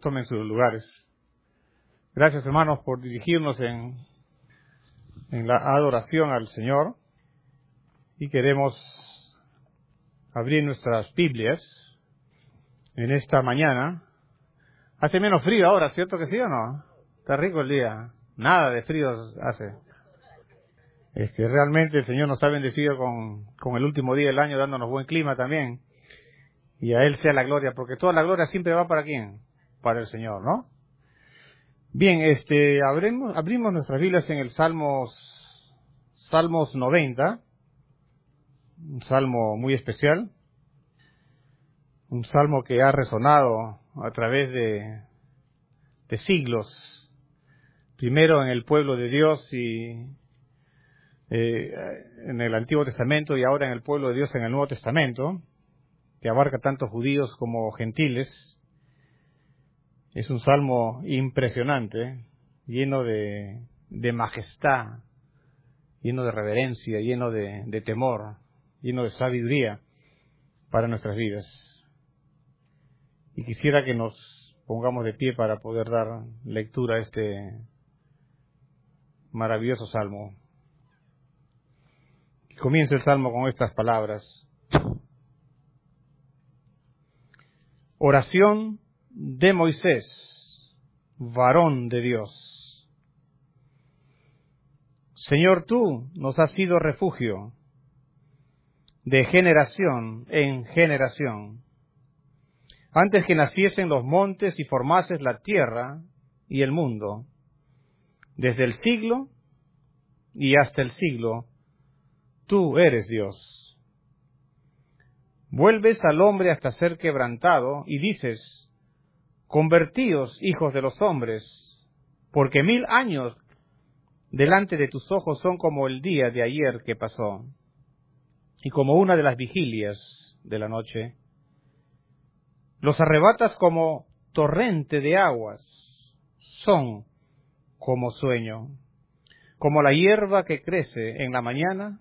tomen sus lugares. Gracias, hermanos, por dirigirnos en la adoración al Señor. Y queremos abrir nuestras Biblias en esta mañana. Hace menos frío ahora, ¿cierto que sí o no? Está rico el día. Nada de frío hace. Realmente el Señor nos ha bendecido con el último día del año, dándonos buen clima también. Y a Él sea la gloria, porque toda la gloria siempre va ¿para quién? Para el Señor, ¿no? Bien, abrimos nuestras Biblias en el Salmos 90, un salmo muy especial, un salmo que ha resonado a través de siglos, primero en el pueblo de Dios y en el Antiguo Testamento y ahora en el pueblo de Dios en el Nuevo Testamento, que abarca tanto judíos como gentiles. Es un salmo impresionante, lleno de majestad, lleno de reverencia, lleno de temor, lleno de sabiduría para nuestras vidas. Y quisiera que nos pongamos de pie para poder dar lectura a este maravilloso salmo. Y comienza el salmo con estas palabras. Oración de Moisés, varón de Dios. Señor, tú nos has sido refugio de generación en generación. Antes que naciesen los montes y formases la tierra y el mundo, desde el siglo y hasta el siglo, tú eres Dios. Vuelves al hombre hasta ser quebrantado y dices, convertíos, hijos de los hombres, porque 1000 años delante de tus ojos son como el día de ayer que pasó, y como una de las vigilias de la noche. Los arrebatas como torrente de aguas, son como sueño, como la hierba que crece en la mañana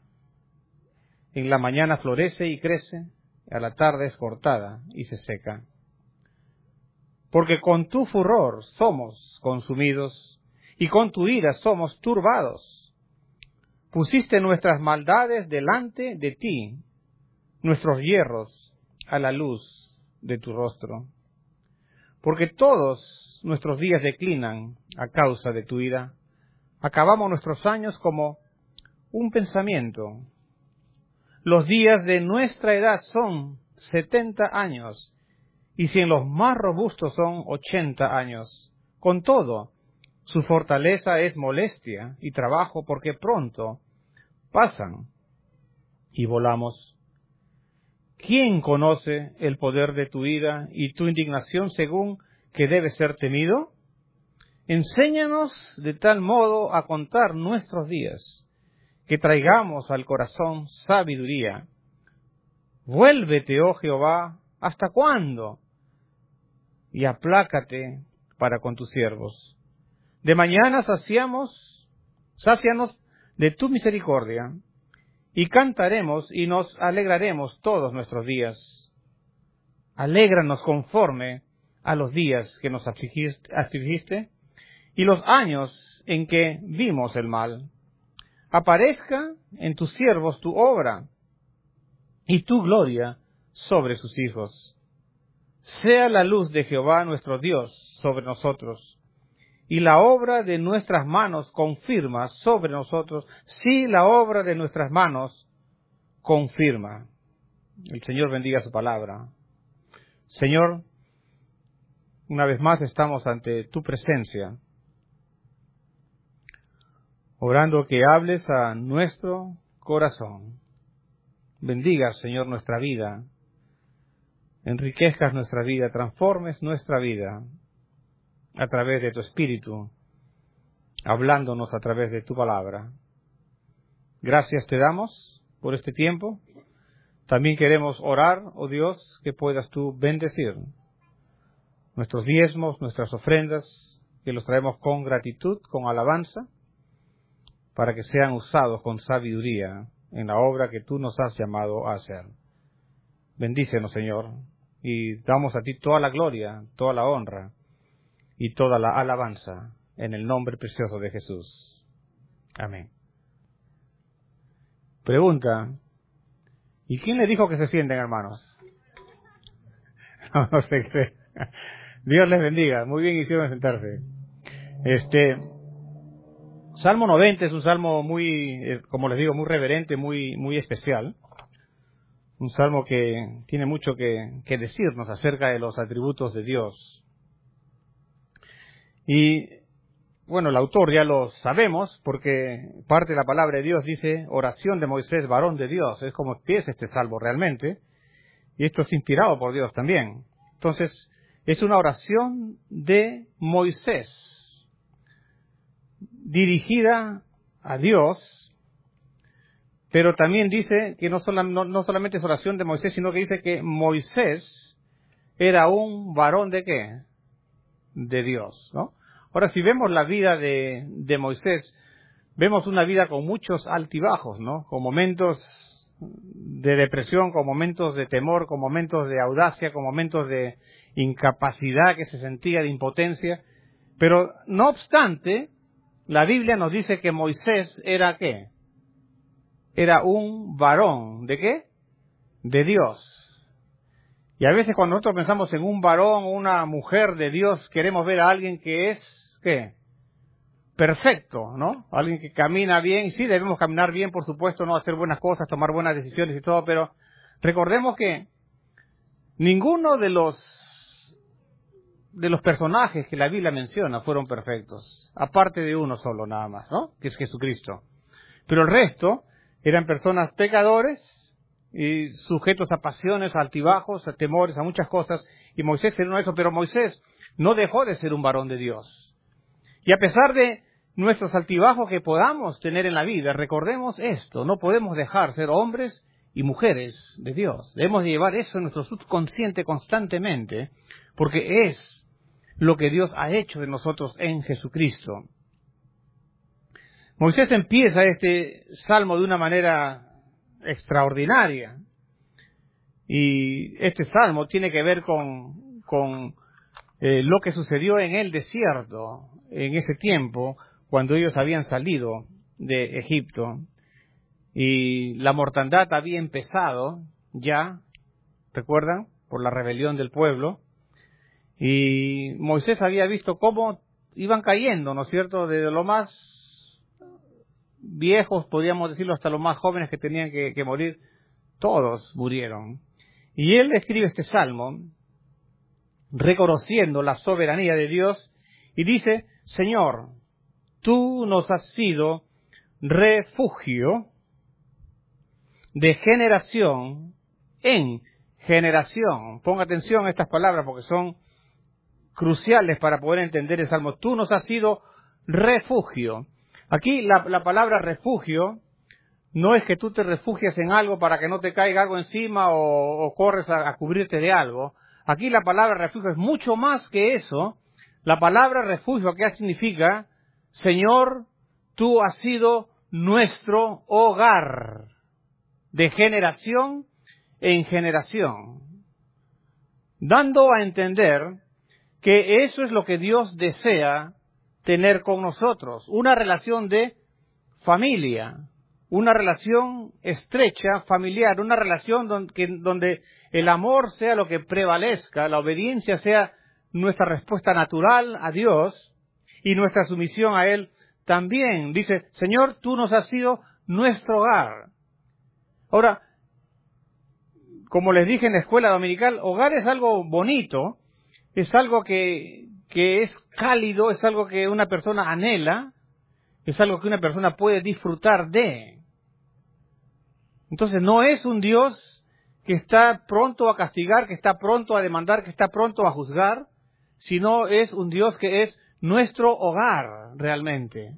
florece y crece, a la tarde es cortada y se seca. Porque con tu furor somos consumidos, y con tu ira somos turbados. Pusiste nuestras maldades delante de ti, nuestros hierros a la luz de tu rostro. Porque todos nuestros días declinan a causa de tu ira. Acabamos nuestros años como un pensamiento. Los días de nuestra edad son 70 años, y si en los más robustos son 80 años. Con todo, su fortaleza es molestia y trabajo, porque pronto pasan y volamos. ¿Quién conoce el poder de tu ira y tu indignación según que debe ser temido? Enséñanos de tal modo a contar nuestros días, que traigamos al corazón sabiduría. Vuélvete, oh Jehová, ¿hasta cuándo? Y aplácate para con tus siervos. De mañana sácianos de tu misericordia, y cantaremos y nos alegraremos todos nuestros días. Alégranos conforme a los días que nos afligiste y los años en que vimos el mal. Aparezca en tus siervos tu obra y tu gloria sobre sus hijos. Sea la luz de Jehová nuestro Dios sobre nosotros, y la obra de nuestras manos confirma sobre nosotros. Sí, la obra de nuestras manos confirma. El Señor bendiga su palabra. Señor, una vez más estamos ante tu presencia, orando que hables a nuestro corazón. Bendiga, Señor, nuestra vida. Enriquezcas nuestra vida, transformes nuestra vida a través de tu Espíritu, hablándonos a través de tu palabra. Gracias te damos por este tiempo. También queremos orar, oh Dios, que puedas tú bendecir nuestros diezmos, nuestras ofrendas, que los traemos con gratitud, con alabanza, para que sean usados con sabiduría en la obra que tú nos has llamado a hacer. Bendícenos, Señor, y damos a ti toda la gloria, toda la honra, y toda la alabanza en el nombre precioso de Jesús. Amén. Pregunta, ¿y quién le dijo que se sienten, hermanos? No se cree. Dios les bendiga. Muy bien hicieron sentarse. Salmo 90 es un salmo muy, como les digo, muy reverente, muy especial. Un salmo que tiene mucho que decirnos acerca de los atributos de Dios. Y, bueno, el autor ya lo sabemos, porque parte de la palabra de Dios dice, oración de Moisés, varón de Dios. Es como empieza este salmo realmente. Y esto es inspirado por Dios también. Entonces, es una oración de Moisés, dirigida a Dios, pero también dice que no solamente es oración de Moisés, sino que dice que Moisés era un varón de ¿qué? De Dios, ¿no? Ahora, si vemos la vida de Moisés, vemos una vida con muchos altibajos, ¿no? Con momentos de depresión, con momentos de temor, con momentos de audacia, con momentos de incapacidad que se sentía, de impotencia. Pero, no obstante, la Biblia nos dice que Moisés era ¿qué? Era un varón, ¿de qué? De Dios. Y a veces cuando nosotros pensamos en un varón o una mujer de Dios, queremos ver a alguien que es, ¿qué? Perfecto, ¿no? Alguien que camina bien. Y sí, debemos caminar bien, por supuesto, no hacer buenas cosas, tomar buenas decisiones y todo, pero recordemos que ninguno de los personajes que la Biblia menciona fueron perfectos, aparte de uno solo nada más, ¿no? Que es Jesucristo. Pero el resto eran personas pecadores y sujetos a pasiones, a altibajos, a temores, a muchas cosas, y Moisés era uno de esos, pero Moisés no dejó de ser un varón de Dios. Y a pesar de nuestros altibajos que podamos tener en la vida, recordemos esto, no podemos dejar ser hombres y mujeres de Dios. Debemos llevar eso en nuestro subconsciente constantemente, porque es lo que Dios ha hecho de nosotros en Jesucristo. Moisés empieza este salmo de una manera extraordinaria. Y este salmo tiene que ver con lo que sucedió en el desierto en ese tiempo, cuando ellos habían salido de Egipto. Y la mortandad había empezado ya, ¿recuerdan? Por la rebelión del pueblo. Y Moisés había visto cómo iban cayendo, ¿no es cierto? Desde lo más viejos, podríamos decirlo, hasta los más jóvenes que tenían que morir, todos murieron. Y él escribe este salmo, reconociendo la soberanía de Dios, y dice, Señor, tú nos has sido refugio de generación en generación. Ponga atención a estas palabras porque son cruciales para poder entender el salmo. Tú nos has sido refugio. Aquí la palabra refugio no es que tú te refugies en algo para que no te caiga algo encima o corres a cubrirte de algo. Aquí la palabra refugio es mucho más que eso. La palabra refugio acá significa, Señor, tú has sido nuestro hogar de generación en generación, dando a entender que eso es lo que Dios desea tener con nosotros, una relación de familia, una relación estrecha, familiar, una relación donde el amor sea lo que prevalezca, la obediencia sea nuestra respuesta natural a Dios y nuestra sumisión a Él también. Dice, Señor, tú nos has sido nuestro hogar. Ahora, como les dije en la escuela dominical, hogar es algo bonito, es algo que es cálido, es algo que una persona anhela, es algo que una persona puede disfrutar de. Entonces no es un Dios que está pronto a castigar, que está pronto a demandar, que está pronto a juzgar, sino es un Dios que es nuestro hogar realmente.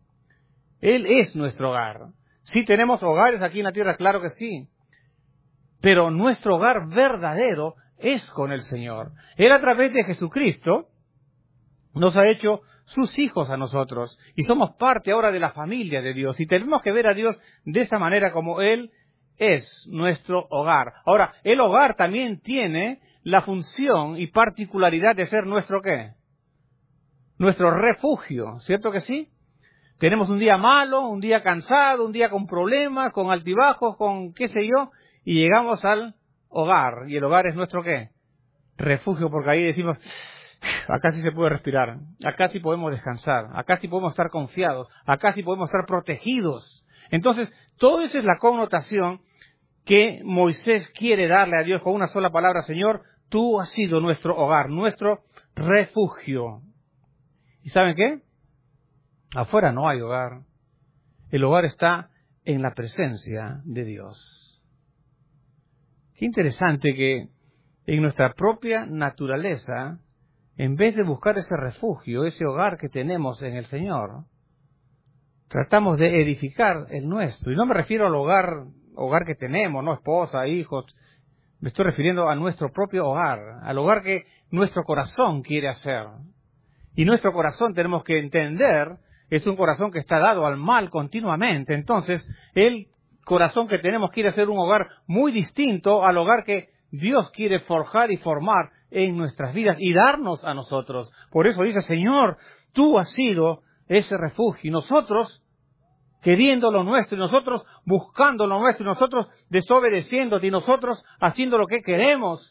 Él es nuestro hogar. Sí tenemos hogares aquí en la tierra, claro que sí, pero nuestro hogar verdadero es con el Señor. Él a través de Jesucristo nos ha hecho sus hijos a nosotros y somos parte ahora de la familia de Dios y tenemos que ver a Dios de esa manera como Él es nuestro hogar. Ahora, el hogar también tiene la función y particularidad de ser nuestro ¿qué? nuestro refugio, ¿cierto que sí? Tenemos un día malo, un día cansado, un día con problemas, con altibajos, con qué sé yo, y llegamos al hogar. ¿Y el hogar es nuestro qué? Refugio, porque ahí decimos, acá sí se puede respirar, acá sí podemos descansar, acá sí podemos estar confiados, acá sí podemos estar protegidos. Entonces, todo eso es la connotación que Moisés quiere darle a Dios con una sola palabra: Señor, tú has sido nuestro hogar, nuestro refugio. ¿Y saben qué? Afuera no hay hogar. El hogar está en la presencia de Dios. Qué interesante que en nuestra propia naturaleza, en vez de buscar ese refugio, ese hogar que tenemos en el Señor, tratamos de edificar el nuestro. Y no me refiero al hogar que tenemos, no esposa, hijos. Me estoy refiriendo a nuestro propio hogar, al hogar que nuestro corazón quiere hacer. Y nuestro corazón, tenemos que entender, es un corazón que está dado al mal continuamente. Entonces, el corazón que tenemos quiere ser un hogar muy distinto al hogar que Dios quiere forjar y formar en nuestras vidas y darnos a nosotros. Por eso dice: Señor, tú has sido ese refugio. Y nosotros, queriendo lo nuestro, y nosotros buscando lo nuestro, y nosotros desobedeciéndote, y nosotros haciendo lo que queremos.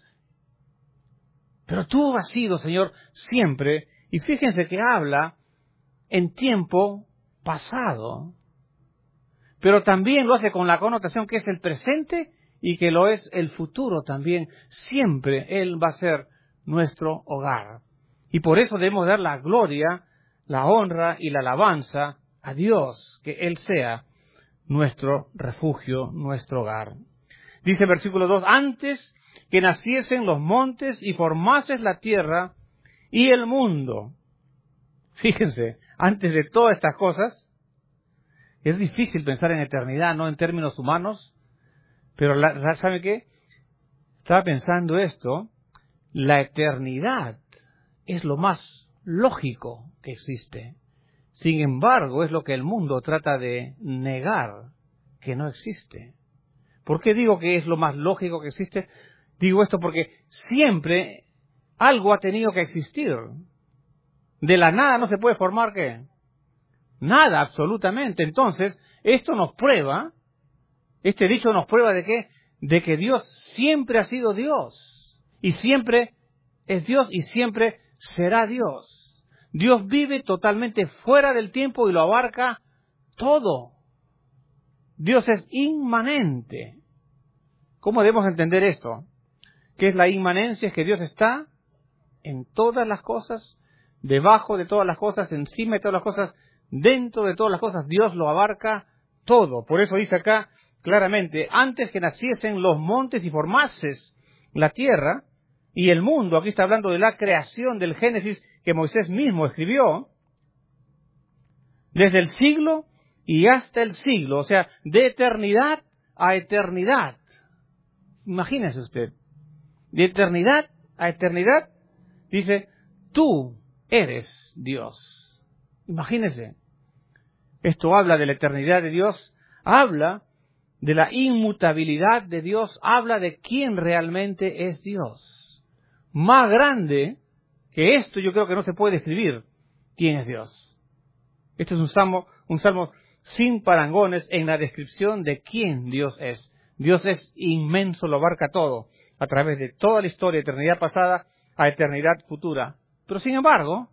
Pero tú has sido, Señor, siempre. Y fíjense que habla en tiempo pasado, pero también lo hace con la connotación que es el presente y que lo es el futuro también. Siempre Él va a ser nuestro hogar. Y por eso debemos dar la gloria, la honra y la alabanza a Dios, que Él sea nuestro refugio, nuestro hogar. Dice versículo 2, antes que naciesen los montes y formases la tierra y el mundo. Fíjense, antes de todas estas cosas, es difícil pensar en eternidad, no en términos humanos, pero ¿sabe qué? Estaba pensando esto, la eternidad es lo más lógico que existe. Sin embargo, es lo que el mundo trata de negar, que no existe. ¿Por qué digo que es lo más lógico que existe? Digo esto porque siempre algo ha tenido que existir. De la nada no se puede formar, ¿qué? Nada, absolutamente. Entonces, esto nos prueba, este dicho nos prueba de qué? De que Dios siempre ha sido Dios. Y siempre es Dios y siempre será Dios. Dios vive totalmente fuera del tiempo y lo abarca todo. Dios es inmanente. ¿Cómo debemos entender esto? ¿Qué es la inmanencia? Es que Dios está en todas las cosas, debajo de todas las cosas, encima de todas las cosas, dentro de todas las cosas. Dios lo abarca todo. Por eso dice acá claramente, antes que naciesen los montes y formases la tierra y el mundo, aquí está hablando de la creación del Génesis que Moisés mismo escribió, desde el siglo y hasta el siglo, o sea, de eternidad a eternidad. Imagínese usted, de eternidad a eternidad, dice, tú eres Dios. Imagínese, esto habla de la eternidad de Dios, habla de la inmutabilidad de Dios, habla de quién realmente es Dios. Más grande que esto yo creo que no se puede describir quién es Dios. Este es un salmo sin parangones en la descripción de quién Dios es. Dios es inmenso, lo abarca todo, a través de toda la historia, eternidad pasada a eternidad futura. Pero sin embargo,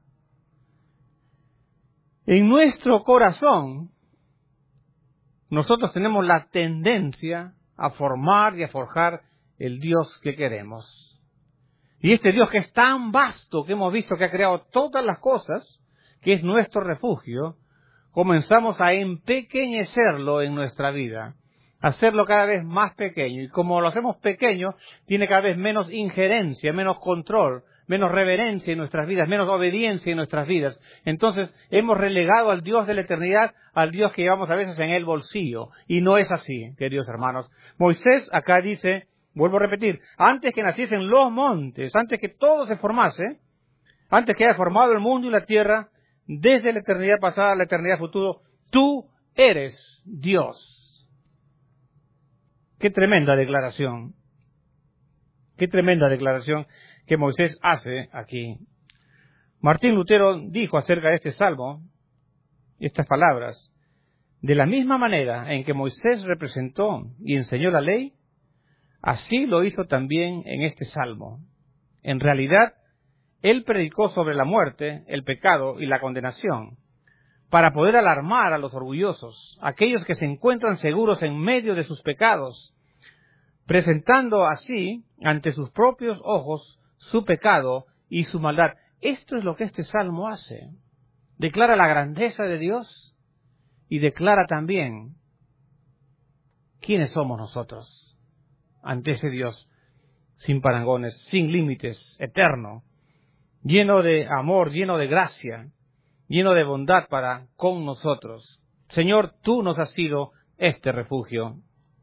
en nuestro corazón, nosotros tenemos la tendencia a formar y a forjar el Dios que queremos. Y este Dios que es tan vasto, que hemos visto que ha creado todas las cosas, que es nuestro refugio, comenzamos a empequeñecerlo en nuestra vida, a hacerlo cada vez más pequeño. Y como lo hacemos pequeño, tiene cada vez menos injerencia, menos control, menos reverencia en nuestras vidas, menos obediencia en nuestras vidas. Entonces hemos relegado al Dios de la eternidad al Dios que llevamos a veces en el bolsillo. Y no es así, queridos hermanos. Moisés acá dice, vuelvo a repetir, antes que naciesen los montes, antes que todo se formase, antes que haya formado el mundo y la tierra, desde la eternidad pasada a la eternidad futura, tú eres Dios. Qué tremenda declaración. Qué tremenda declaración que Moisés hace aquí. Martín Lutero dijo acerca de este salmo estas palabras: de la misma manera en que Moisés representó y enseñó la ley, así lo hizo también en este salmo. En realidad, él predicó sobre la muerte, el pecado y la condenación, para poder alarmar a los orgullosos, aquellos que se encuentran seguros en medio de sus pecados, presentando así ante sus propios ojos su pecado y su maldad. Esto es lo que este salmo hace. Declara la grandeza de Dios y declara también quiénes somos nosotros ante ese Dios sin parangones, sin límites, eterno, lleno de amor, lleno de gracia, lleno de bondad para con nosotros. Señor, tú nos has sido este refugio.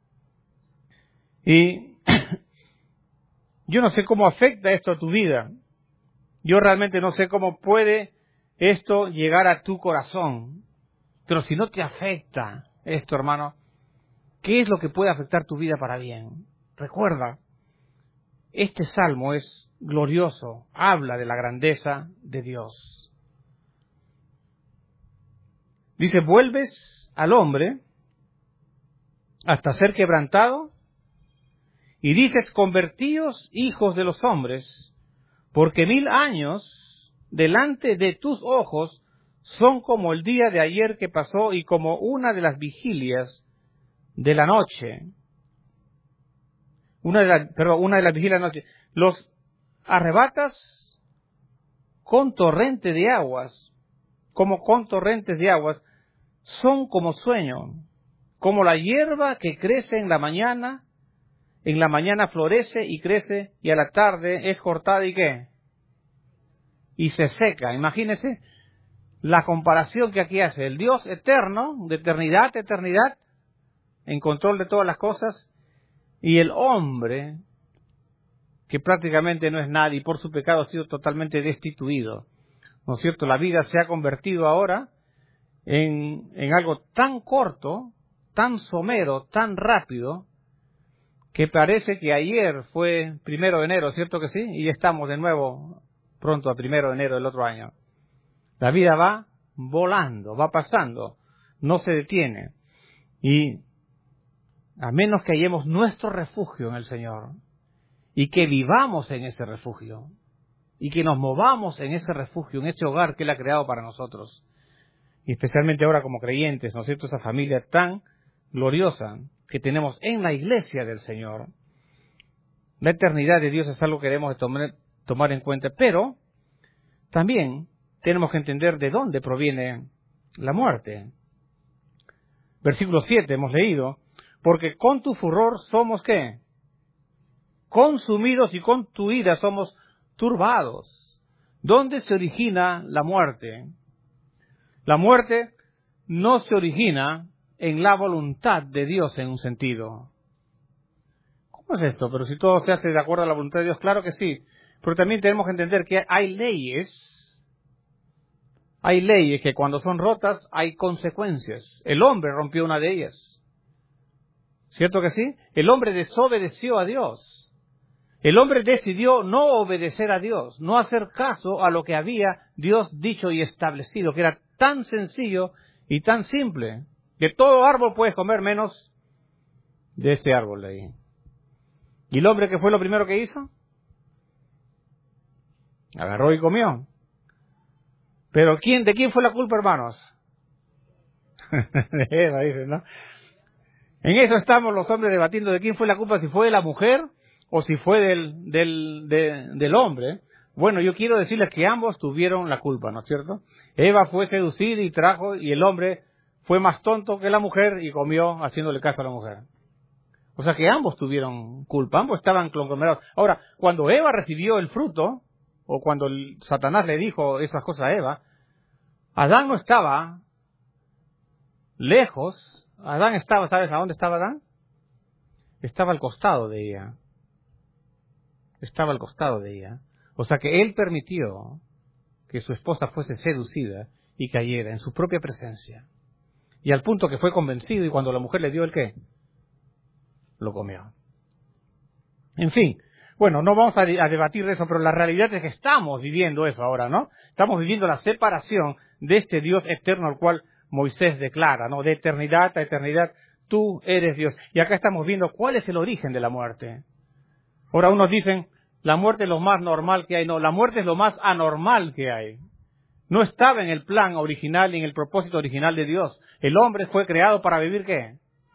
Y yo no sé cómo afecta esto a tu vida. Yo realmente no sé cómo puede esto llegar a tu corazón. Pero si no te afecta esto, hermano, ¿qué es lo que puede afectar tu vida para bien? Recuerda, este salmo es glorioso, habla de la grandeza de Dios. Dice, vuelves al hombre hasta ser quebrantado, y dices, convertíos hijos de los hombres, porque 1000 años delante de tus ojos son como el día de ayer que pasó y como una de las vigilias de la noche. Una de las vigilias de la noche. Los arrebatas con torrente de aguas, como con torrentes de aguas, son como sueño, como la hierba que crece en la mañana florece y crece, y a la tarde es cortada y ¿qué? Y se seca. Imagínese la comparación que aquí hace el Dios eterno, de eternidad a eternidad, en control de todas las cosas, y el hombre, que prácticamente no es nadie, y por su pecado ha sido totalmente destituido. ¿No es cierto? La vida se ha convertido ahora en algo tan corto, tan somero, tan rápido, que parece que ayer fue 1 de enero, ¿cierto que sí? Y ya estamos de nuevo pronto a 1 de enero del otro año. La vida va volando, va pasando, no se detiene. Y a menos que hallemos nuestro refugio en el Señor, y que vivamos en ese refugio, y que nos movamos en ese refugio, en ese hogar que Él ha creado para nosotros, y especialmente ahora como creyentes, ¿no es cierto?, esa familia tan gloriosa que tenemos en la iglesia del Señor. La eternidad de Dios es algo que debemos tomar en cuenta, pero también tenemos que entender de dónde proviene la muerte. Versículo 7 hemos leído, porque con tu furor somos ¿qué? Consumidos, y con tu ira somos turbados. ¿Dónde se origina la muerte? La muerte no se origina en la voluntad de Dios en un sentido. ¿Cómo es esto? Pero si todo se hace de acuerdo a la voluntad de Dios, claro que sí. Pero también tenemos que entender que hay leyes que cuando son rotas hay consecuencias. El hombre rompió una de ellas. ¿Cierto que sí? El hombre desobedeció a Dios. El hombre decidió no obedecer a Dios, no hacer caso a lo que había Dios dicho y establecido, que era tan sencillo y tan simple, que todo árbol puedes comer menos de ese árbol de ahí. ¿Y el hombre qué fue lo primero que hizo? Agarró y comió. Pero ¿de quién fue la culpa, hermanos? De Eva, dicen, ¿no? En eso estamos los hombres debatiendo de quién fue la culpa, si fue de la mujer o si fue del hombre. Bueno, yo quiero decirles que ambos tuvieron la culpa, ¿no es cierto? Eva fue seducida y trajo, y el hombre fue más tonto que la mujer y comió haciéndole caso a la mujer. O sea que ambos tuvieron culpa, ambos estaban conglomerados. Ahora, cuando Eva recibió el fruto, o cuando Satanás le dijo esas cosas a Eva, Adán no estaba lejos. Adán estaba, ¿sabes a dónde estaba Adán? Estaba al costado de ella. Estaba al costado de ella. O sea que él permitió que su esposa fuese seducida y cayera en su propia presencia. Y al punto que fue convencido, y cuando la mujer le dio el qué, lo comió. En fin, Bueno, no vamos a debatir de eso, pero la realidad es que estamos viviendo eso ahora, ¿no? Estamos viviendo la separación de este Dios eterno al cual Moisés declara, ¿no? De eternidad a eternidad, tú eres Dios. Y acá estamos viendo cuál es el origen de la muerte. Ahora unos dicen, la muerte es lo más normal que hay. No, la muerte es lo más anormal que hay. No estaba en el plan original ni en el propósito original de Dios. El hombre fue creado para vivir, ¿qué?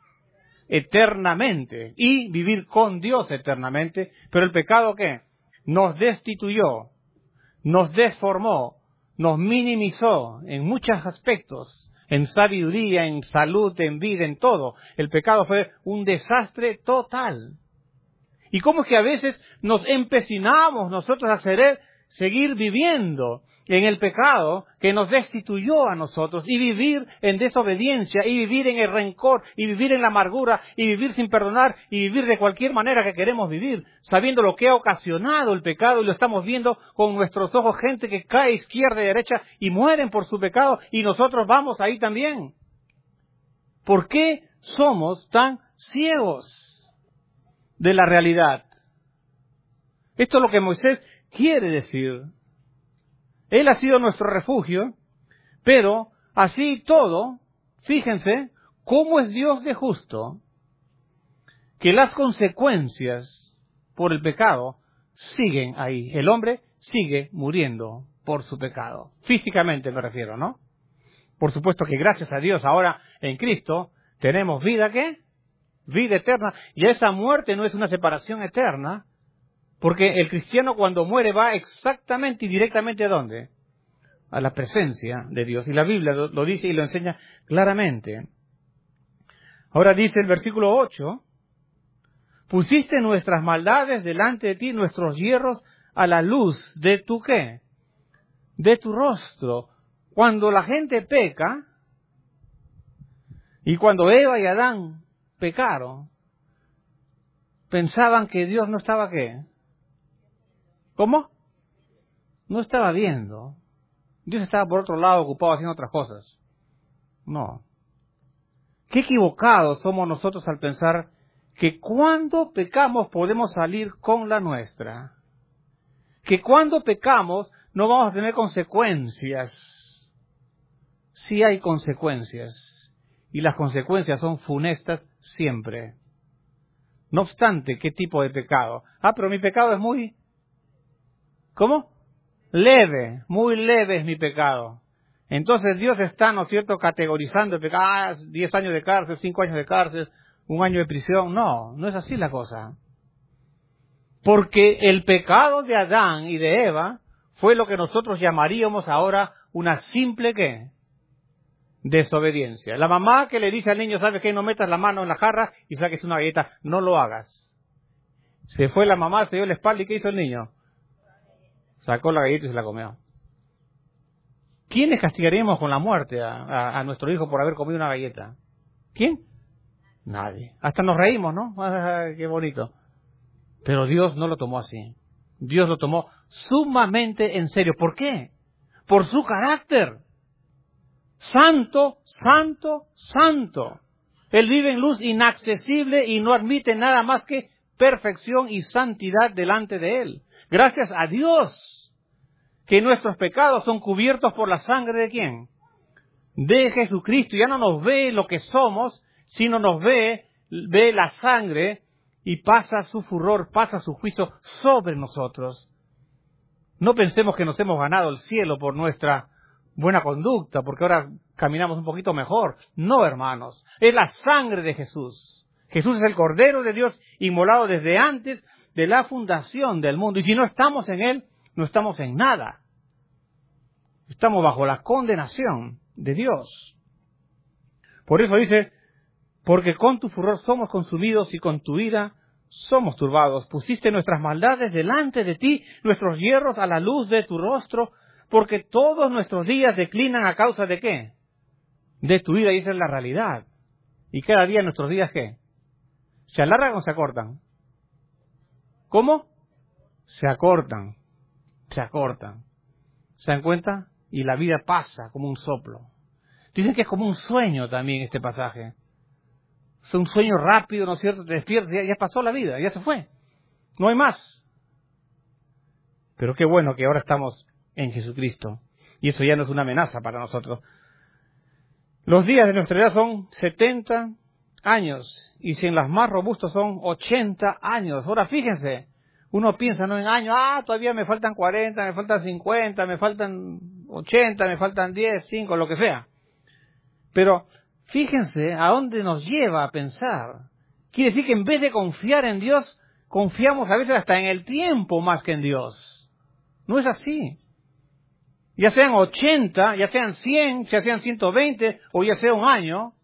Eternamente. Y vivir con Dios eternamente. Pero el pecado, ¿qué? Nos destituyó, nos desformó, nos minimizó en muchos aspectos. En sabiduría, en salud, en vida, en todo. El pecado fue un desastre total. ¿Y cómo es que a veces nos empecinamos nosotros a seguir viviendo en el pecado que nos destituyó a nosotros y vivir en desobediencia y vivir en el rencor y vivir en la amargura y vivir sin perdonar y vivir de cualquier manera que queremos vivir, sabiendo lo que ha ocasionado el pecado y lo estamos viendo con nuestros ojos, gente que cae izquierda y derecha y mueren por su pecado y nosotros vamos ahí también? ¿Por qué somos tan ciegos de la realidad? Esto es lo que Moisés quiere decir. Él ha sido nuestro refugio, pero así todo, fíjense cómo es Dios de justo, que las consecuencias por el pecado siguen ahí. El hombre sigue muriendo por su pecado. Físicamente me refiero, ¿no? Por supuesto que gracias a Dios ahora en Cristo tenemos vida, ¿qué? Vida eterna. Y esa muerte no es una separación eterna, porque el cristiano cuando muere va exactamente y directamente ¿a dónde? A la presencia de Dios. Y la Biblia lo dice y lo enseña claramente. Ahora dice el versículo 8, pusiste nuestras maldades delante de ti, nuestros hierros a la luz de tu ¿qué? De tu rostro. Cuando la gente peca, y cuando Eva y Adán pecaron, pensaban que Dios no estaba ¿qué? ¿Cómo? No estaba viendo. Dios estaba por otro lado ocupado haciendo otras cosas. No. Qué equivocados somos nosotros al pensar que cuando pecamos podemos salir con la nuestra. Que cuando pecamos no vamos a tener consecuencias. Sí hay consecuencias. Y las consecuencias son funestas siempre. No obstante, ¿qué tipo de pecado? Pero mi pecado es muy... ¿Cómo? Leve, muy leve es mi pecado. Entonces Dios está, ¿no es cierto?, categorizando el pecado, 10 años de cárcel, 5 años de cárcel, 1 año de prisión. No, no es así la cosa. Porque el pecado de Adán y de Eva fue lo que nosotros llamaríamos ahora una simple, ¿qué? Desobediencia. La mamá que le dice al niño, ¿sabes qué? No metas la mano en la jarra y saques una galleta. No lo hagas. Se fue la mamá, se dio la espalda y ¿qué hizo el niño? Sacó la galleta y se la comió. ¿Quiénes castigaríamos con la muerte a nuestro hijo por haber comido una galleta? ¿Quién? Nadie. Hasta nos reímos, ¿no? Qué bonito. Pero Dios no lo tomó así. Dios lo tomó sumamente en serio. ¿Por qué? Por su carácter. Santo, santo, santo. Él vive en luz inaccesible y no admite nada más que perfección y santidad delante de Él. Gracias a Dios que nuestros pecados son cubiertos por la sangre ¿de quién? De Jesucristo. Ya no nos ve lo que somos, sino nos ve la sangre y pasa su furor, pasa su juicio sobre nosotros. No pensemos que nos hemos ganado el cielo por nuestra buena conducta, porque ahora caminamos un poquito mejor. No, hermanos, es la sangre de Jesús. Jesús es el Cordero de Dios inmolado desde antes de la fundación del mundo. Y si no estamos en Él, no estamos en nada. Estamos bajo la condenación de Dios. Por eso dice, porque con tu furor somos consumidos y con tu ira somos turbados. Pusiste nuestras maldades delante de ti, nuestros hierros a la luz de tu rostro, porque todos nuestros días declinan a causa de ¿qué? De tu ira, y esa es la realidad. Y cada día nuestros días ¿qué? ¿Se alargan o se acortan? ¿Cómo? Se acortan. Se acortan. ¿Se dan cuenta? Y la vida pasa como un soplo. Dicen que es como un sueño también este pasaje. Es un sueño rápido, ¿no es cierto? Te despiertas, ya pasó la vida, ya se fue. No hay más. Pero qué bueno que ahora estamos en Jesucristo. Y eso ya no es una amenaza para nosotros. Los días de nuestra edad son 70 años. Y si en las más robustas son 80 años. Ahora fíjense, uno piensa no en años, todavía me faltan 40, me faltan 50, me faltan 80, me faltan 10, 5, lo que sea. Pero fíjense a dónde nos lleva a pensar. Quiere decir que en vez de confiar en Dios, confiamos a veces hasta en el tiempo más que en Dios. No es así. Ya sean 80, ya sean 100, ya sean 120 o ya sea un año,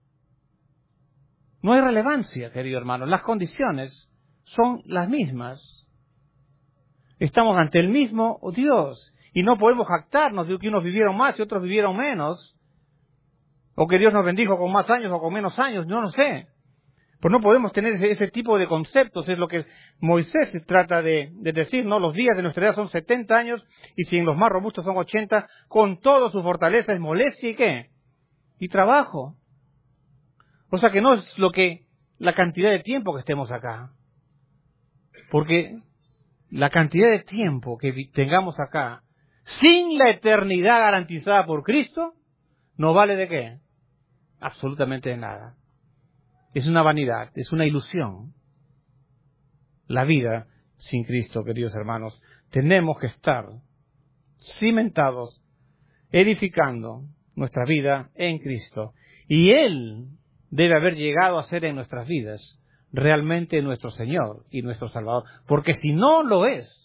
no hay relevancia, querido hermano. Las condiciones son las mismas. Estamos ante el mismo Dios y no podemos jactarnos de que unos vivieron más y otros vivieron menos, o que Dios nos bendijo con más años o con menos años, yo no sé. Pues no podemos tener ese tipo de conceptos, es lo que Moisés trata de decir, ¿no? Los días de nuestra edad son 70 años, y si en los más robustos son 80, con toda su fortaleza es molestia y ¿qué? Y trabajo. O sea que no es la cantidad de tiempo que estemos acá. Porque la cantidad de tiempo que tengamos acá, sin la eternidad garantizada por Cristo, no vale de qué? Absolutamente de nada. Es una vanidad, es una ilusión. La vida sin Cristo, queridos hermanos, tenemos que estar cimentados, edificando nuestra vida en Cristo. Y Él debe haber llegado a ser en nuestras vidas realmente nuestro Señor y nuestro Salvador. Porque si no lo es,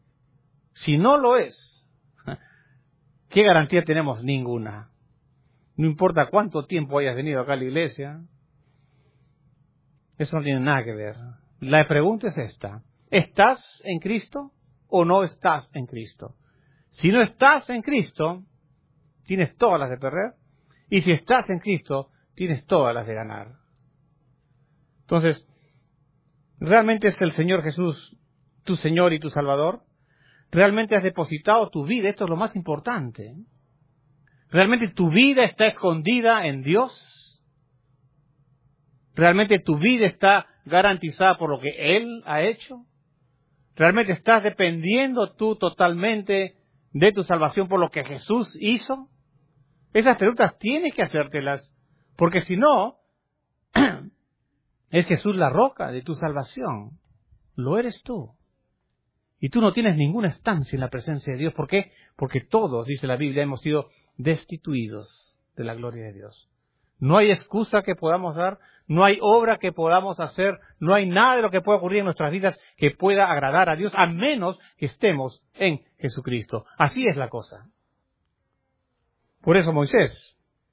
¿qué garantía tenemos? Ninguna. No importa cuánto tiempo hayas venido acá a la iglesia, eso no tiene nada que ver. La pregunta es esta: ¿estás en Cristo o no estás en Cristo? Si no estás en Cristo, tienes todas las de perder. Y si estás en Cristo, tienes todas las de ganar. Entonces, ¿realmente es el Señor Jesús tu Señor y tu Salvador? ¿Realmente has depositado tu vida? Esto es lo más importante. ¿Realmente tu vida está escondida en Dios? ¿Realmente tu vida está garantizada por lo que Él ha hecho? ¿Realmente estás dependiendo tú totalmente de tu salvación por lo que Jesús hizo? Esas preguntas tienes que hacértelas, porque si no, es Jesús la roca de tu salvación. Lo eres tú. Y tú no tienes ninguna estancia en la presencia de Dios. ¿Por qué? Porque todos, dice la Biblia, hemos sido destituidos de la gloria de Dios. No hay excusa que podamos dar, no hay obra que podamos hacer, no hay nada de lo que pueda ocurrir en nuestras vidas que pueda agradar a Dios, a menos que estemos en Jesucristo. Así es la cosa. Por eso Moisés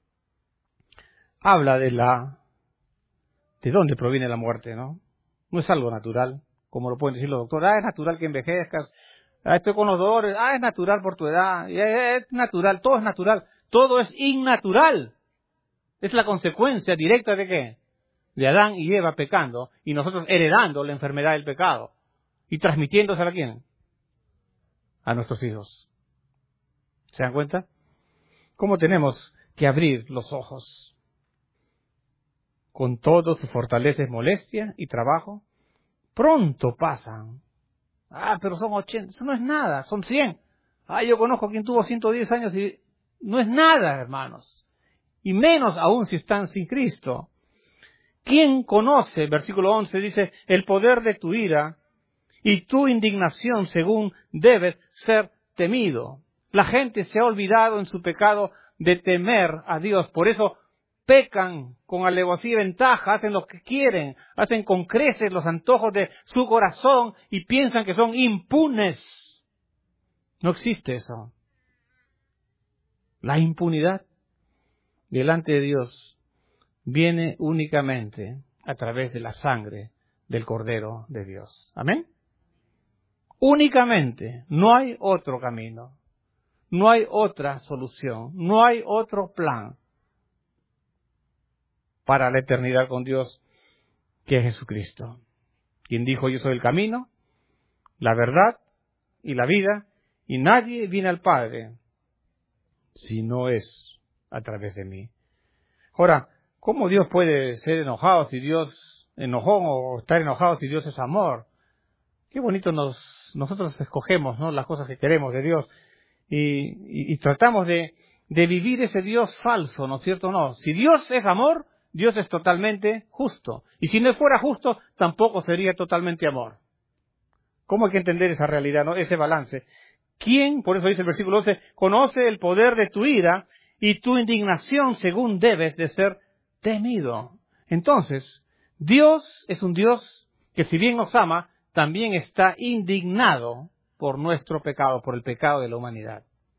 habla de dónde proviene la muerte, ¿no? No es algo natural, como lo pueden decir los doctores. Es natural que envejezcas, estoy con los dolores, es natural por tu edad, es natural, todo es innatural. Es la consecuencia directa de ¿qué? De Adán y Eva pecando y nosotros heredando la enfermedad del pecado y transmitiéndosela ¿a quién? A nuestros hijos. ¿Se dan cuenta? ¿Cómo tenemos que abrir los ojos? Con todo su fortaleza y molestia y trabajo, pronto pasan. Pero son 80, eso no es nada, son 100. Yo conozco a quien tuvo 110 años y no es nada, hermanos. Y menos aún si están sin Cristo. ¿Quién conoce, versículo 11 dice, el poder de tu ira y tu indignación según debes ser temido? La gente se ha olvidado en su pecado de temer a Dios. Por eso pecan con alevosía y ventaja, hacen lo que quieren, hacen con creces los antojos de su corazón y piensan que son impunes. No existe eso. La impunidad delante de Dios viene únicamente a través de la sangre del Cordero de Dios. ¿Amén? Únicamente. No hay otro camino. No hay otra solución. No hay otro plan para la eternidad con Dios que Jesucristo, quien dijo: yo soy el camino, la verdad y la vida, y nadie viene al Padre si no es a través de mí. Ahora, ¿cómo Dios puede ser enojado si Dios enojón o estar enojado si Dios es amor? Qué bonito nos nosotros escogemos, ¿no?, las cosas que queremos de Dios y tratamos de vivir ese Dios falso, ¿no es cierto? No, si Dios es amor, Dios es totalmente justo. Y si no fuera justo, tampoco sería totalmente amor. ¿Cómo hay que entender esa realidad, no? Ese balance? ¿Quién, por eso dice el versículo 11, conoce el poder de tu ira y tu indignación según debes de ser temido? Entonces, Dios es un Dios que si bien nos ama, también está indignado por nuestro pecado, por el pecado de la humanidad.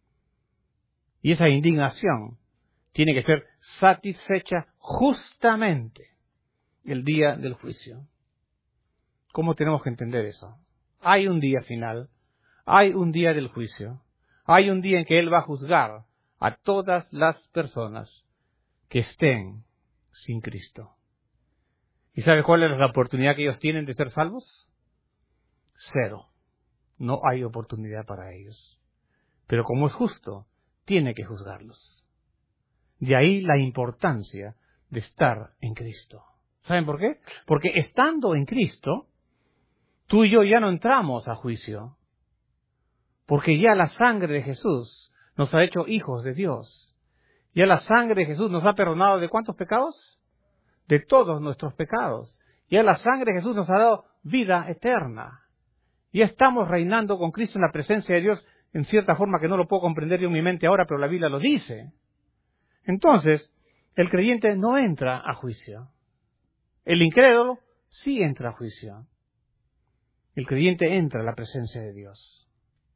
Y esa indignación tiene que ser satisfecha justamente el día del juicio. ¿Cómo tenemos que entender eso? Hay un día final, hay un día del juicio, hay un día en que Él va a juzgar a todas las personas que estén sin Cristo. ¿Y sabe cuál es la oportunidad que ellos tienen de ser salvos? Cero. No hay oportunidad para ellos. Pero como es justo, tiene que juzgarlos. De ahí la importancia de estar en Cristo. ¿Saben por qué? Porque estando en Cristo, tú y yo ya no entramos a juicio. Porque ya la sangre de Jesús nos ha hecho hijos de Dios. Ya la sangre de Jesús nos ha perdonado ¿de cuántos pecados? De todos nuestros pecados. Ya la sangre de Jesús nos ha dado vida eterna. Ya estamos reinando con Cristo en la presencia de Dios en cierta forma que no lo puedo comprender yo en mi mente ahora, pero la Biblia lo dice. Entonces, el creyente no entra a juicio. El incrédulo sí entra a juicio. El creyente entra a la presencia de Dios.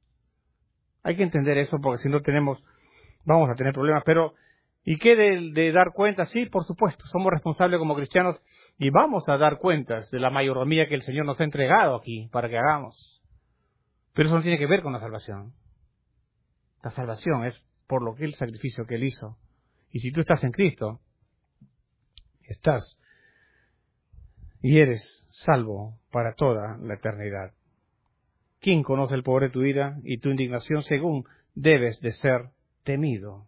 Hay que entender eso porque si no vamos a tener problemas. Pero, ¿y qué de dar cuentas? Sí, por supuesto, somos responsables como cristianos y vamos a dar cuentas de la mayordomía que el Señor nos ha entregado aquí para que hagamos. Pero eso no tiene que ver con la salvación. La salvación es por lo que el sacrificio que Él hizo. Y si tú estás en Cristo, estás y eres salvo para toda la eternidad. ¿Quién conoce el poder de tu ira y tu indignación según debes de ser temido?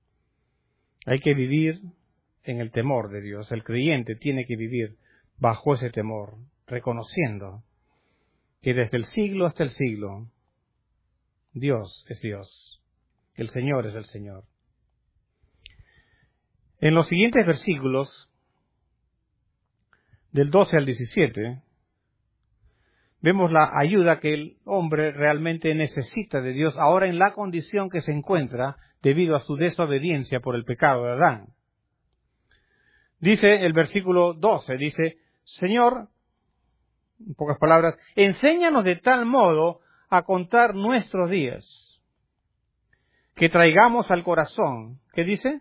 Hay que vivir en el temor de Dios. El creyente tiene que vivir bajo ese temor, reconociendo que desde el siglo hasta el siglo, Dios es Dios. El Señor es el Señor. En los siguientes versículos, del 12 al 17, vemos la ayuda que el hombre realmente necesita de Dios ahora en la condición que se encuentra debido a su desobediencia por el pecado de Adán. Dice el versículo 12, dice, Señor, en pocas palabras, enséñanos de tal modo a contar nuestros días, que traigamos al corazón, ¿qué dice?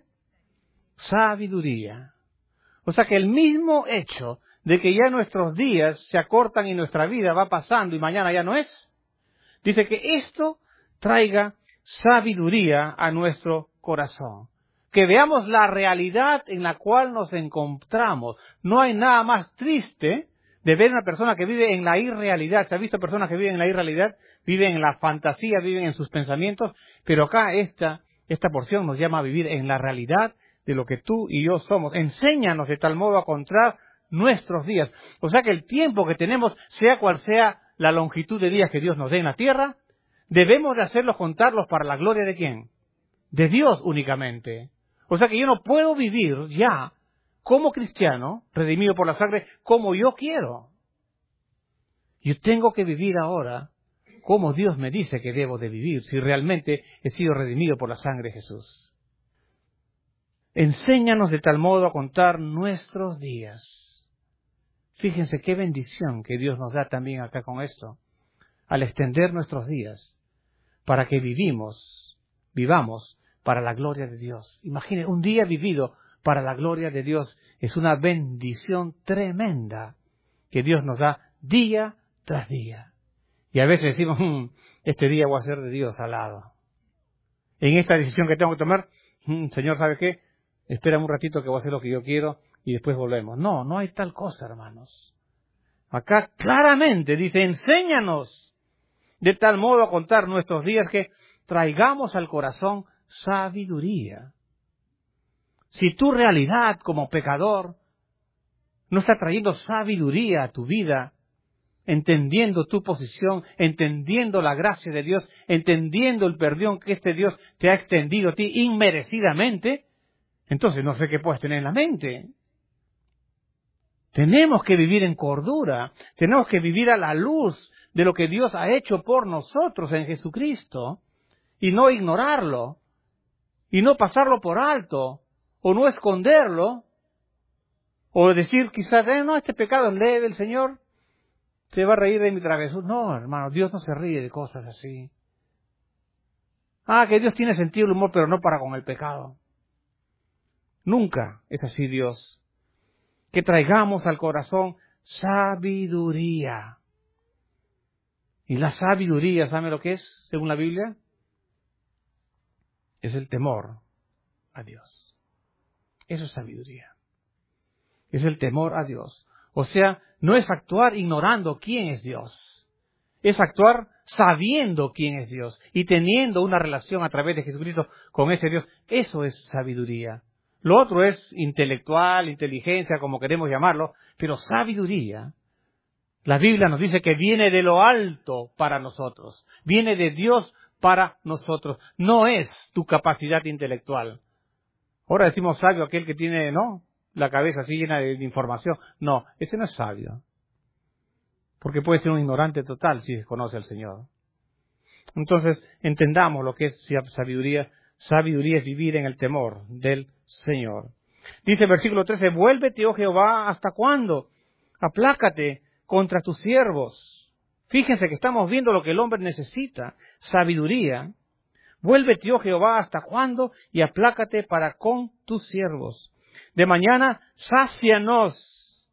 Sabiduría. O sea que el mismo hecho de que ya nuestros días se acortan y nuestra vida va pasando y mañana ya no es, dice que esto traiga sabiduría a nuestro corazón. Que veamos la realidad en la cual nos encontramos. No hay nada más triste de ver a una persona que vive en la irrealidad. ¿Se ha visto personas que viven en la irrealidad? Viven en la fantasía, viven en sus pensamientos. Pero acá esta porción nos llama a vivir en la realidad de lo que tú y yo somos. Enséñanos de tal modo a contar nuestros días. O sea que el tiempo que tenemos, sea cual sea la longitud de días que Dios nos dé en la tierra, debemos de hacerlos contarlos para la gloria de ¿quién? De Dios únicamente. O sea que yo no puedo vivir ya como cristiano, redimido por la sangre, como yo quiero. Yo tengo que vivir ahora como Dios me dice que debo de vivir, si realmente he sido redimido por la sangre de Jesús. Enséñanos de tal modo a contar nuestros días. Fíjense qué bendición que Dios nos da también acá con esto, al extender nuestros días, para que vivamos para la gloria de Dios. Imaginen, un día vivido para la gloria de Dios es una bendición tremenda que Dios nos da día tras día. Y a veces decimos, este día voy a ser de Dios al lado. En esta decisión que tengo que tomar, Señor, ¿sabe qué? Espera un ratito que voy a hacer lo que yo quiero y después volvemos. No hay tal cosa, hermanos. Acá claramente dice, enséñanos de tal modo a contar nuestros días que traigamos al corazón sabiduría. Si tu realidad como pecador no está trayendo sabiduría a tu vida, entendiendo tu posición, entendiendo la gracia de Dios, entendiendo el perdón que este Dios te ha extendido a ti inmerecidamente, entonces no sé qué puedes tener en la mente. Tenemos que vivir en cordura, tenemos que vivir a la luz de lo que Dios ha hecho por nosotros en Jesucristo, y no ignorarlo, y no pasarlo por alto, o no esconderlo, o decir quizás, no, este pecado es leve, el Señor se va a reír de mi travesura. No, hermano, Dios no se ríe de cosas así. Que Dios tiene sentido del humor, pero no para con el pecado. Nunca es así Dios. Que traigamos al corazón sabiduría. Y la sabiduría, ¿sabe lo que es, según la Biblia? Es el temor a Dios. Eso es sabiduría. Es el temor a Dios. O sea, no es actuar ignorando quién es Dios. Es actuar sabiendo quién es Dios y teniendo una relación a través de Jesucristo con ese Dios. Eso es sabiduría. Lo otro es intelectual, inteligencia, como queremos llamarlo, pero sabiduría. La Biblia nos dice que viene de lo alto para nosotros. Viene de Dios para nosotros. No es tu capacidad intelectual. Ahora decimos sabio aquel que tiene, la cabeza así llena de información. No, ese no es sabio. Porque puede ser un ignorante total si desconoce al Señor. Entonces, entendamos lo que es sabiduría. Sabiduría es vivir en el temor del Señor. Dice el versículo 13, vuélvete, oh Jehová, ¿hasta cuándo? Aplácate contra tus siervos. Fíjense que estamos viendo lo que el hombre necesita, sabiduría. Vuélvete, oh Jehová, ¿hasta cuándo? Y aplácate para con tus siervos. De mañana, sácianos.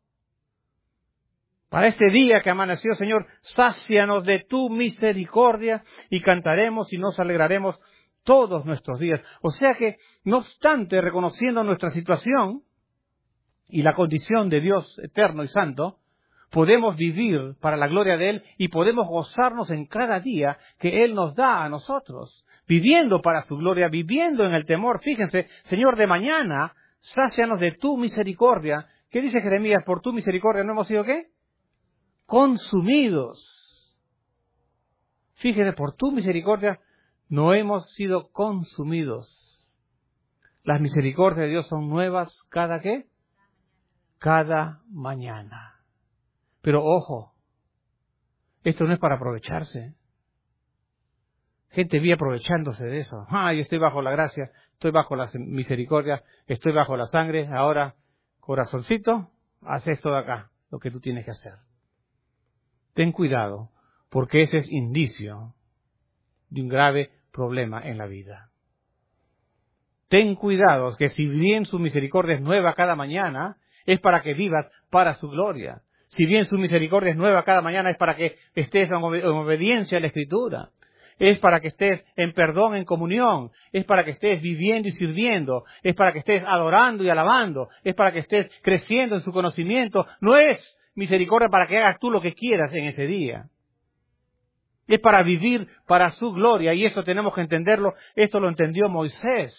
Para este día que amaneció, Señor, sácianos de tu misericordia y cantaremos y nos alegraremos todos nuestros días. O sea que, no obstante, reconociendo nuestra situación y la condición de Dios eterno y santo, podemos vivir para la gloria de Él y podemos gozarnos en cada día que Él nos da a nosotros, viviendo para su gloria, viviendo en el temor. Fíjense, Señor, de mañana, sácianos de tu misericordia. ¿Qué dice Jeremías? Por tu misericordia no hemos sido, ¿qué? Consumidos. Fíjense, por tu misericordia no hemos sido consumidos. Las misericordias de Dios son nuevas cada ¿qué? Cada mañana. Pero ojo, esto no es para aprovecharse. Gente vive aprovechándose de eso. Yo estoy bajo la gracia, estoy bajo la misericordia, estoy bajo la sangre. Ahora, corazoncito, haz esto de acá, lo que tú tienes que hacer. Ten cuidado, porque ese es indicio de un grave problema en la vida. Ten cuidado, que si bien su misericordia es nueva cada mañana, es para que vivas para su gloria. Si bien su misericordia es nueva cada mañana, es para que estés en obediencia a la Escritura. Es para que estés en perdón, en comunión. Es para que estés viviendo y sirviendo. Es para que estés adorando y alabando. Es para que estés creciendo en su conocimiento. No es misericordia para que hagas tú lo que quieras en ese día. Es para vivir para su gloria. Y esto tenemos que entenderlo. Esto lo entendió Moisés.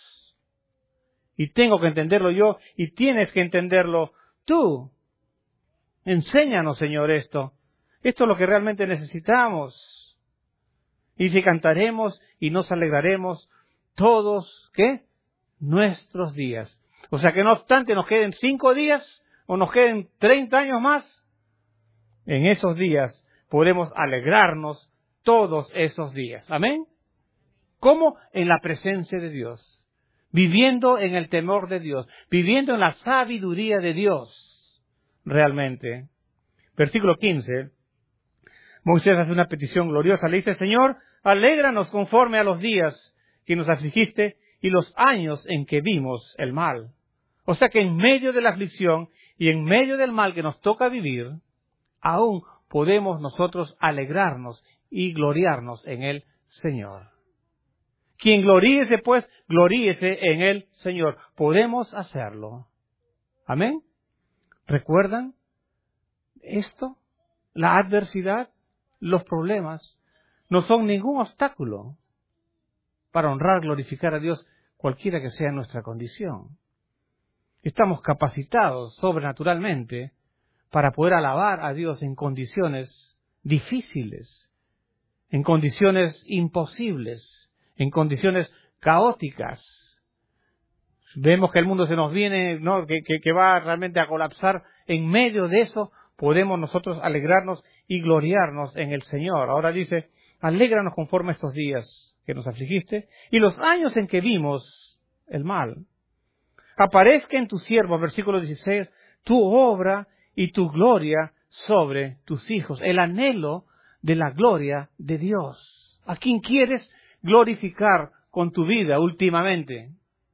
Y tengo que entenderlo yo. Y tienes que entenderlo tú. Enséñanos, Señor, esto. Esto es lo que realmente necesitamos. Y si cantaremos y nos alegraremos todos, ¿qué? Nuestros días. O sea que no obstante nos queden 5 días o nos queden 30 años más, en esos días podemos alegrarnos todos esos días. ¿Amén? ¿Cómo? En la presencia de Dios. Viviendo en el temor de Dios. Viviendo en la sabiduría de Dios. Realmente. Versículo 15. Moisés hace una petición gloriosa. Le dice, Señor, alégranos conforme a los días que nos afligiste y los años en que vimos el mal. O sea que en medio de la aflicción y en medio del mal que nos toca vivir, aún podemos nosotros alegrarnos y gloriarnos en el Señor. Quien gloríese, pues, gloríese en el Señor. Podemos hacerlo. ¿Amén? ¿Recuerdan esto? La adversidad, los problemas, no son ningún obstáculo para honrar, glorificar a Dios, cualquiera que sea nuestra condición. Estamos capacitados sobrenaturalmente para poder alabar a Dios en condiciones difíciles, en condiciones imposibles, en condiciones caóticas. Vemos que el mundo se nos viene, ¿no? que va realmente a colapsar. En medio de eso podemos nosotros alegrarnos y gloriarnos en el Señor. Ahora dice, alégranos conforme a estos días que nos afligiste y los años en que vimos el mal. Aparezca en tus siervos, versículo 16, tu obra y tu gloria sobre tus hijos. El anhelo de la gloria de Dios. ¿A quién quieres glorificar con tu vida últimamente?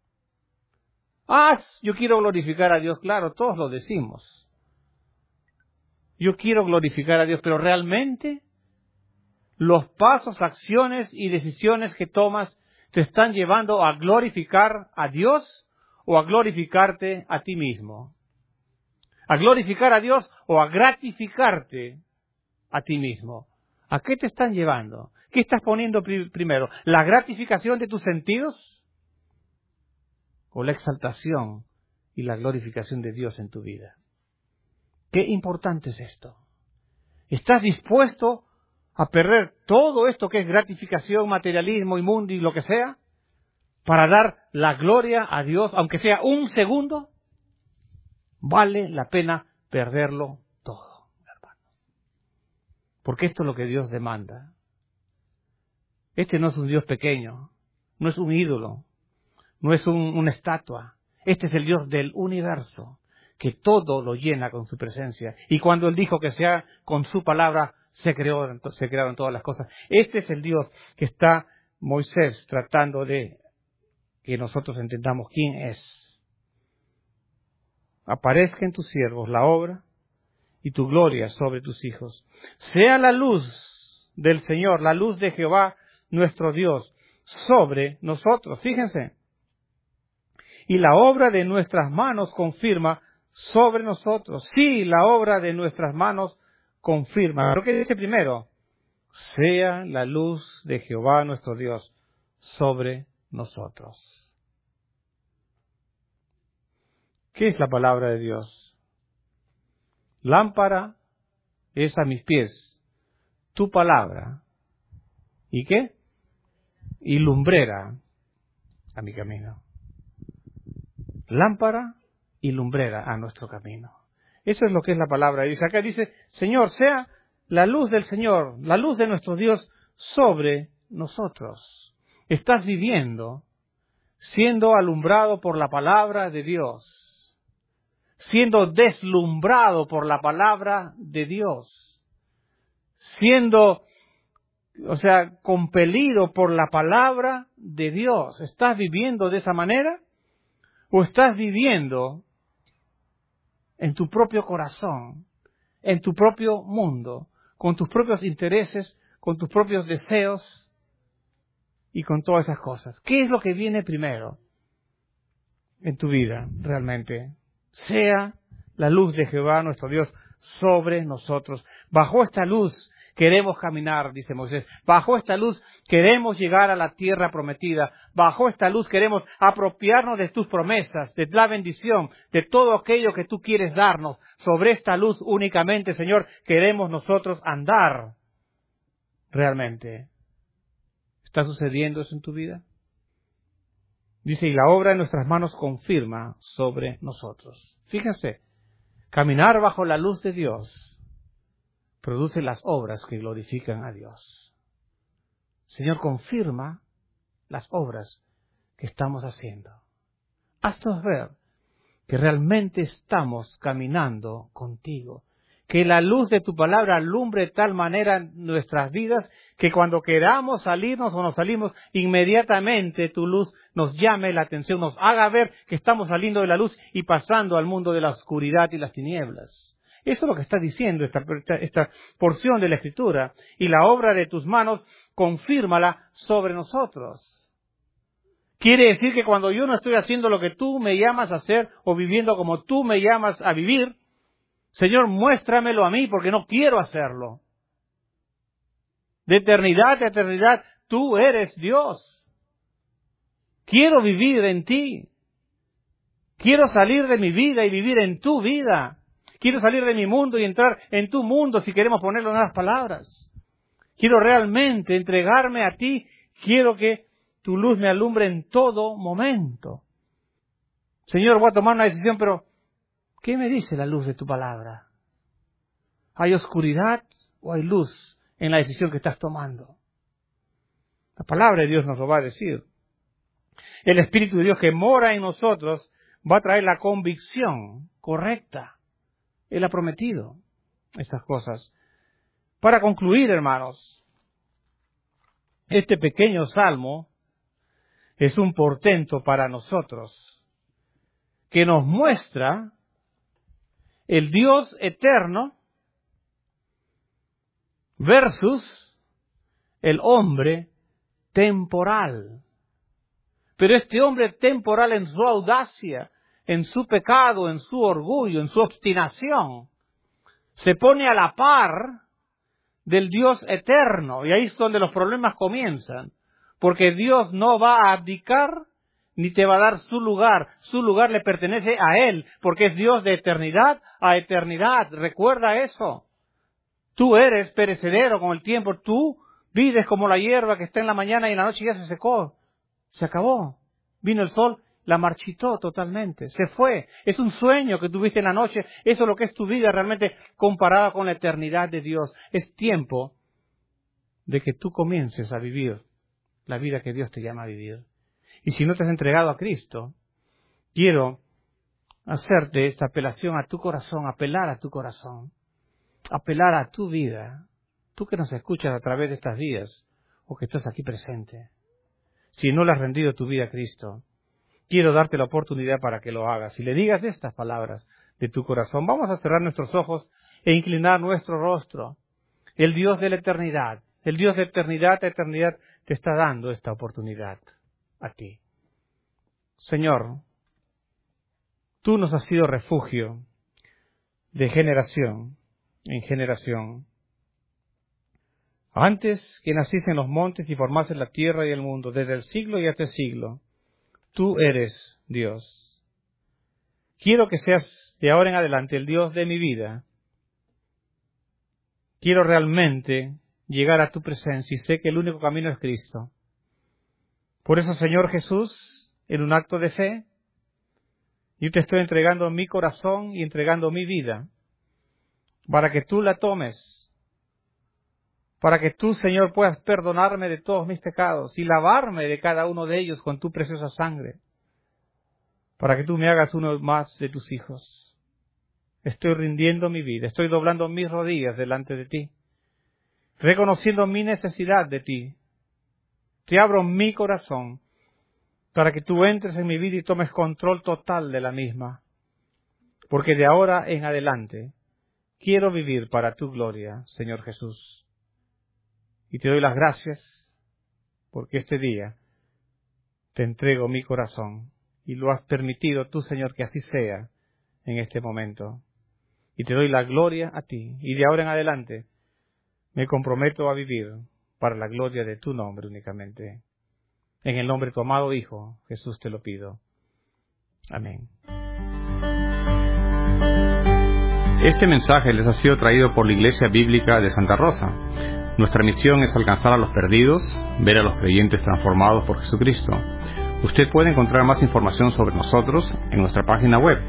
Yo quiero glorificar a Dios. Claro, todos lo decimos. Yo quiero glorificar a Dios, pero realmente los pasos, acciones y decisiones que tomas te están llevando a glorificar a Dios o a glorificarte a ti mismo. A glorificar a Dios o a gratificarte a ti mismo. ¿A qué te están llevando? ¿Qué estás poniendo primero? ¿La gratificación de tus sentidos? ¿O la exaltación y la glorificación de Dios en tu vida? Qué importante es esto. ¿Estás dispuesto a perder todo esto que es gratificación, materialismo, inmundo y lo que sea, para dar la gloria a Dios, aunque sea un segundo? Vale la pena perderlo todo, hermano. Porque esto es lo que Dios demanda. Este no es un Dios pequeño, no es un ídolo, no es una estatua. Este es el Dios del universo, que todo lo llena con su presencia. Y cuando Él dijo que sea con su palabra, se crearon todas las cosas. Este es el Dios que está Moisés tratando de que nosotros entendamos quién es. Aparezca en tus siervos la obra y tu gloria sobre tus hijos. Sea la luz del Señor, la luz de Jehová, nuestro Dios, sobre nosotros. Fíjense. Y la obra de nuestras manos confirma sobre nosotros. Sí, la obra de nuestras manos confirma. ¿Pero qué dice primero? Sea la luz de Jehová nuestro Dios sobre nosotros. ¿Qué es la palabra de Dios? Lámpara es a mis pies tu palabra. ¿Y qué? Y lumbrera a mi camino. Lámpara y lumbrera a nuestro camino. Eso es lo que es la palabra de Dios. Acá dice, Señor, sea la luz del Señor, la luz de nuestro Dios sobre nosotros. Estás viviendo siendo alumbrado por la palabra de Dios, siendo deslumbrado por la palabra de Dios, siendo, compelido por la palabra de Dios. ¿Estás viviendo de esa manera? ¿O estás viviendo en tu propio corazón, en tu propio mundo, con tus propios intereses, con tus propios deseos y con todas esas cosas? ¿Qué es lo que viene primero en tu vida realmente? Sea la luz de Jehová nuestro Dios sobre nosotros. Bajo esta luz queremos caminar, dice Moisés. Bajo esta luz queremos llegar a la tierra prometida. Bajo esta luz queremos apropiarnos de tus promesas, de la bendición, de todo aquello que tú quieres darnos. Sobre esta luz únicamente, Señor, queremos nosotros andar realmente. ¿Está sucediendo eso en tu vida? Dice, y la obra de nuestras manos confirma sobre nosotros. Fíjense, caminar bajo la luz de Dios produce las obras que glorifican a Dios. Señor, confirma las obras que estamos haciendo. Haznos ver que realmente estamos caminando contigo. Que la luz de tu palabra alumbre de tal manera nuestras vidas que cuando queramos salirnos o nos salimos, inmediatamente tu luz nos llame la atención, nos haga ver que estamos saliendo de la luz y pasando al mundo de la oscuridad y las tinieblas. Eso es lo que está diciendo esta porción de la Escritura. Y la obra de tus manos, confírmala sobre nosotros. Quiere decir que cuando yo no estoy haciendo lo que tú me llamas a hacer o viviendo como tú me llamas a vivir, Señor, muéstramelo a mí porque no quiero hacerlo. De eternidad a eternidad, tú eres Dios. Quiero vivir en ti. Quiero salir de mi vida y vivir en tu vida. Quiero salir de mi mundo y entrar en tu mundo, si queremos ponerlo en las palabras. Quiero realmente entregarme a ti. Quiero que tu luz me alumbre en todo momento. Señor, voy a tomar una decisión, pero ¿qué me dice la luz de tu palabra? ¿Hay oscuridad o hay luz en la decisión que estás tomando? La palabra de Dios nos lo va a decir. El Espíritu de Dios que mora en nosotros va a traer la convicción correcta. Él ha prometido estas cosas. Para concluir, hermanos, este pequeño salmo es un portento para nosotros que nos muestra el Dios eterno versus el hombre temporal. Pero este hombre temporal, en su audacia, en su pecado, en su orgullo, en su obstinación, se pone a la par del Dios eterno. Y ahí es donde los problemas comienzan. Porque Dios no va a abdicar ni te va a dar su lugar. Su lugar le pertenece a Él, porque es Dios de eternidad a eternidad. Recuerda eso. Tú eres perecedero con el tiempo. Tú vives como la hierba que está en la mañana y en la noche ya se secó. Se acabó. Vino el sol, la marchitó totalmente. Se fue. Es un sueño que tuviste en la noche. Eso es lo que es tu vida realmente comparada con la eternidad de Dios. Es tiempo de que tú comiences a vivir la vida que Dios te llama a vivir. Y si no te has entregado a Cristo, quiero hacerte esta apelación a tu corazón, apelar a tu corazón, apelar a tu vida. Tú que nos escuchas a través de estas vidas o que estás aquí presente. Si no le has rendido tu vida a Cristo, quiero darte la oportunidad para que lo hagas. Y le digas estas palabras de tu corazón. Vamos a cerrar nuestros ojos e inclinar nuestro rostro. El Dios de la eternidad, el Dios de eternidad a eternidad te está dando esta oportunidad a ti. Señor, tú nos has sido refugio de generación en generación. Antes que naciste en los montes y formaste la tierra y el mundo, desde el siglo y hasta el siglo, tú eres Dios. Quiero que seas de ahora en adelante el Dios de mi vida. Quiero realmente llegar a tu presencia y sé que el único camino es Cristo. Por eso, Señor Jesús, en un acto de fe, yo te estoy entregando mi corazón y entregando mi vida para que tú la tomes. Para que tú, Señor, puedas perdonarme de todos mis pecados y lavarme de cada uno de ellos con tu preciosa sangre. Para que tú me hagas uno más de tus hijos. Estoy rindiendo mi vida, estoy doblando mis rodillas delante de ti, reconociendo mi necesidad de ti. Te abro mi corazón para que tú entres en mi vida y tomes control total de la misma. Porque de ahora en adelante quiero vivir para tu gloria, Señor Jesús. Y te doy las gracias porque este día te entrego mi corazón y lo has permitido tú, Señor, que así sea en este momento. Y te doy la gloria a ti. Y de ahora en adelante me comprometo a vivir para la gloria de tu nombre únicamente. En el nombre de tu amado Hijo, Jesús, te lo pido. Amén. Este mensaje les ha sido traído por la Iglesia Bíblica de Santa Rosa. Nuestra misión es alcanzar a los perdidos, ver a los creyentes transformados por Jesucristo. Usted puede encontrar más información sobre nosotros en nuestra página web,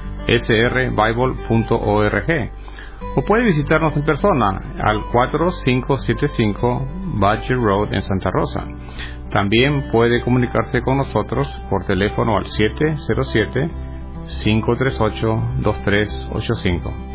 srbible.org, o puede visitarnos en persona al 4575 Badger Road en Santa Rosa. También puede comunicarse con nosotros por teléfono al 707-538-2385.